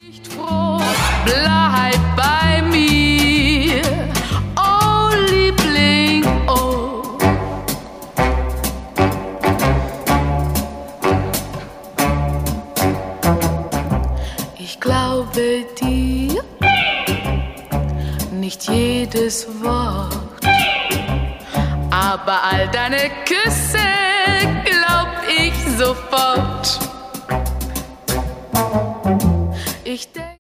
Nicht froh, bleib bei mir, oh Liebling, oh. Ich glaube dir, nicht jedes Wort, aber all deine Küsse glaub ich sofort. Ich denke